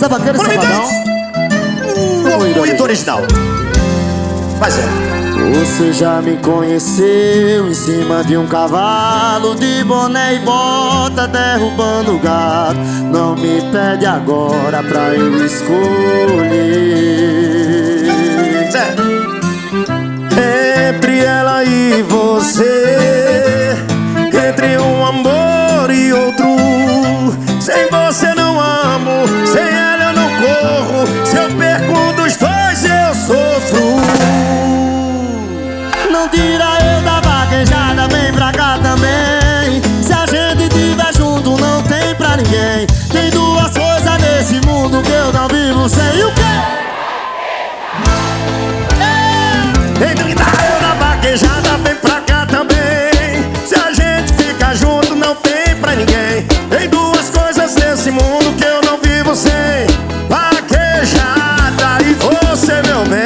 Vaqueiro e Safadão. O hito original. Mas é. Você já me conheceu em cima de um cavalo, de boné e bota, derrubando o gato. Não me pede agora pra eu escolher. Zé. Entre ela e você, entre um amor e outro. Sem você não amo, sem ela eu não corro. Se eu perco um dos dois eu sofro. Não tira eu da vaquejada, vem pra cá também. Se a gente tiver junto não tem pra ninguém. Tem duas coisas nesse mundo que eu não vivo sem. O quê? Tira eu da vaquejada, vem pra cá também. Se a gente fica junto não tem pra ninguém. Tem duas coisas nesse mundo que eu não vivo sem. Vaquejada e você, meu bem.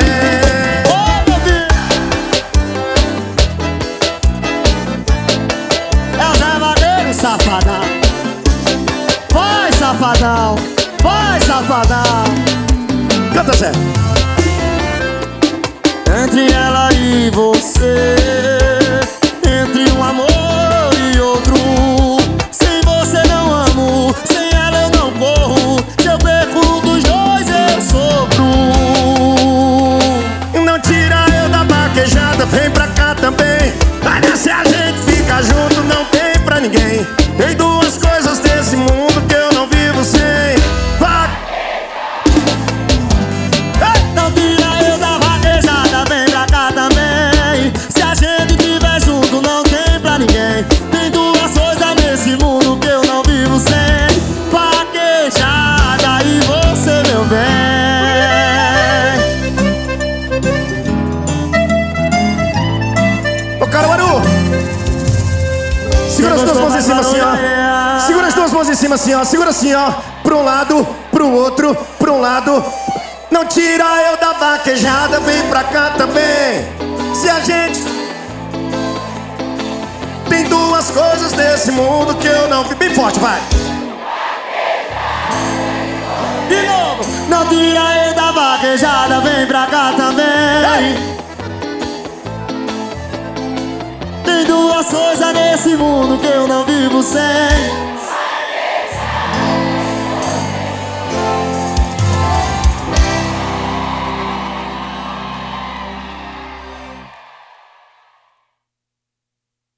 Safadão, vai safadão, vai safadão. Canta, Zé. Entre ela e você, entre um amor e outro. Sem você não amo, sem ela eu não corro. Se eu perco um dos dois eu sofro. Não tira eu da vaquejada, vem pra cá também. Olha, se a gente fica junto não tem pra ninguém. Tem duas coisas nesse mundo que eu não vivo sem. Não tira eu da vaquejada, vem pra cá também. Se a gente tiver junto não tem pra ninguém. Tem duas coisas nesse mundo que eu não vivo sem. Vaquejada e você, meu bem. Ô, Caruaru, segura as duas mãos em cima assim, ó. Segura as duas mãos em cima assim, ó. Segura assim, ó. Pra um lado, pro outro, pra um lado. Não tira eu da vaquejada, vem pra cá também. Se a gente... Tem duas coisas nesse mundo que eu não vi. Bem forte, vai. De novo. Não tira eu da vaquejada, vem pra cá também. Tem duas coisas nesse mundo que eu não vivo sem.